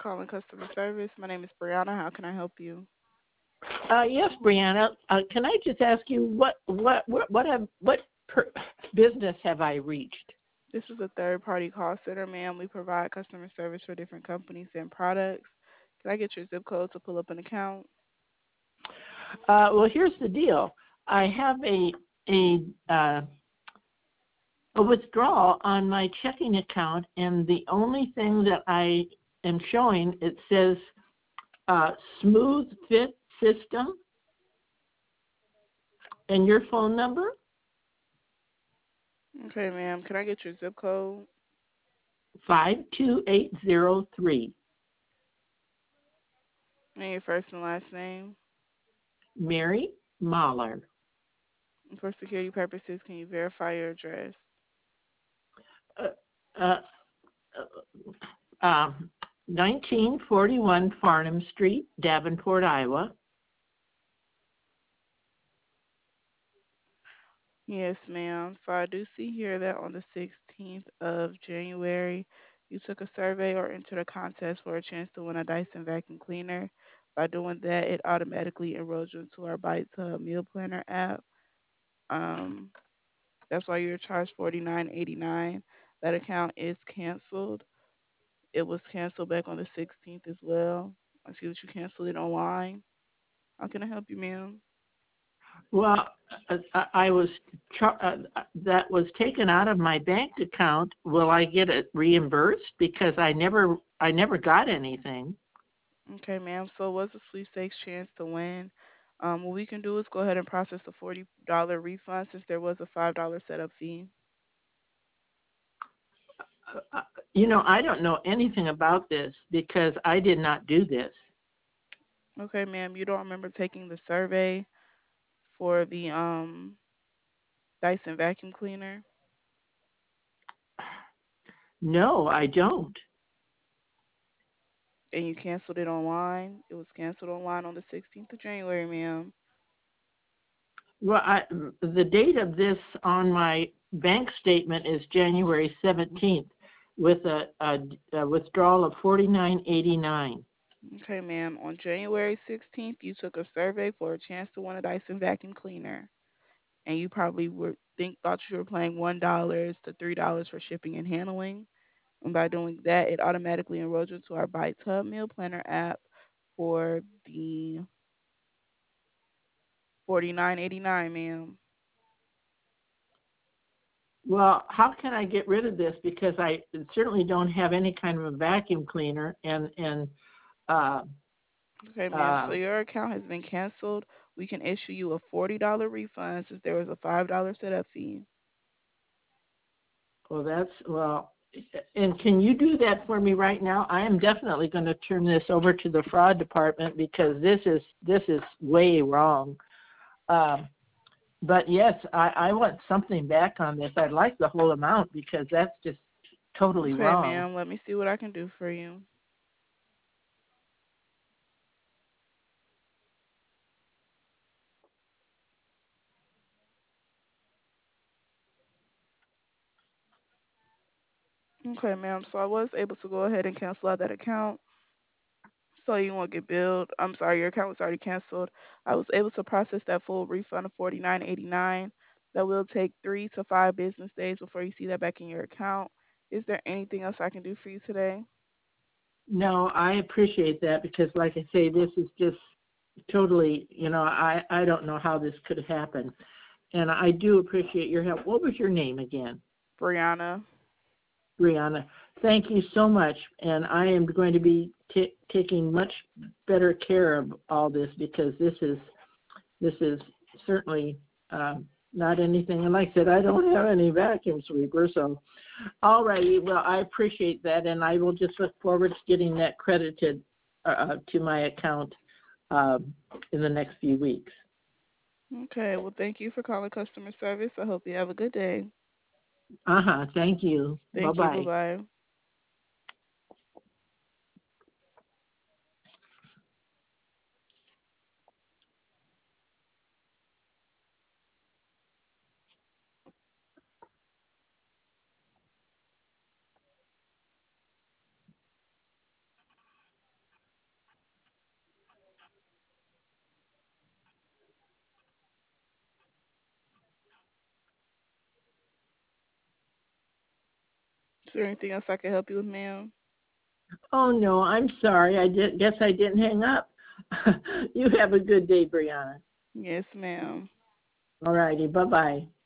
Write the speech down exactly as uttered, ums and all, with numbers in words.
calling customer service. My name is Brianna. How can I help you? Uh, yes, Brianna. Uh, can I just ask you what what what what have what per, business have I reached? This is a third party call center, ma'am. We provide customer service for different companies and products. Can I get your zip code to pull up an account? Uh, well, here's the deal. I have a a uh, a withdrawal on my checking account, and the only thing that I am showing it says uh, Smooth Fit System and your phone number Okay, ma'am. Can I get your zip code five two eight zero three. and your first and last name? Mary Mahler. And for security purposes, can you verify your address? Uh, uh, uh, um, nineteen forty-one Farnham Street, Davenport, Iowa. Yes, ma'am. So I do see here that on the sixteenth of January, you took a survey or entered a contest for a chance to win a Dyson vacuum cleaner. By doing that, it automatically enrolls you into our Bite to Meal Planner app. Um, that's why you're charged forty nine eighty nine. That account is canceled. It was canceled back on the sixteenth as well. I see that you canceled it online. How can I help you, ma'am? Well, uh, I I was char- uh, that was taken out of my bank account. Will I get it reimbursed because I never I never got anything? Okay, ma'am. So it was a sweepstakes chance to win. Um, what we can do is go ahead and process a forty dollar refund since there was a five dollar setup fee. Uh, uh, you know, I don't know anything about this because I did not do this. Okay, ma'am. You don't remember taking the survey for the um Dyson vacuum cleaner, No, I don't. and you canceled it online. It was canceled online on the sixteenth of January, ma'am. Well, I, the date of this on my bank statement is January seventeenth with a, a, a withdrawal of forty-nine eighty-nine. Okay, ma'am. On January sixteenth, you took a survey for a chance to win a Dyson vacuum cleaner, and you probably were think thought you were paying one dollars to three dollars for shipping and handling. And by doing that, it automatically enrolls you to our Bite Tub Meal Planner app for the forty nine eighty nine, ma'am. Well, how can I get rid of this? Because I certainly don't have any kind of a vacuum cleaner, and and uh, Okay, ma'am. So uh, your account has been canceled. We can issue you a forty dollar refund since there was a five dollar setup fee. well, that's well. And can you do that for me right now? I am definitely going to turn this over to the fraud department because this is this is way wrong. Um, but yes, I, I want something back on this. I'd like the whole amount because that's just totally Okay, wrong. ma'am. Let me see what I can do for you. Okay, ma'am. So I was able to go ahead and cancel out that account so you won't get billed. I'm sorry, your account was already canceled. I was able to process that full refund of forty nine eighty nine. That will take three to five business days before you see that back in your account. Is there anything else I can do for you today? No, I appreciate that because, like I say, this is just totally, you know, I, I don't know how this could happen. And I do appreciate your help. What was your name again? Brianna. Brianna. Thank you so much. And I am going to be t- taking much better care of all this because this is this is certainly uh, not anything. And like I said, I don't have any vacuum sweeper. So, all righty. Well, I appreciate that. And I will just look forward to getting that credited uh, to my account um, in the next few weeks. Okay, well, thank you for calling customer service. I hope you have a good day. Uh-huh. Thank you. Thank you. Bye Bye-bye. bye. Is there anything else I can help you with, ma'am? Oh no, I'm sorry. I did, guess I didn't hang up. You have a good day, Brianna. Yes, ma'am. All righty. Bye bye.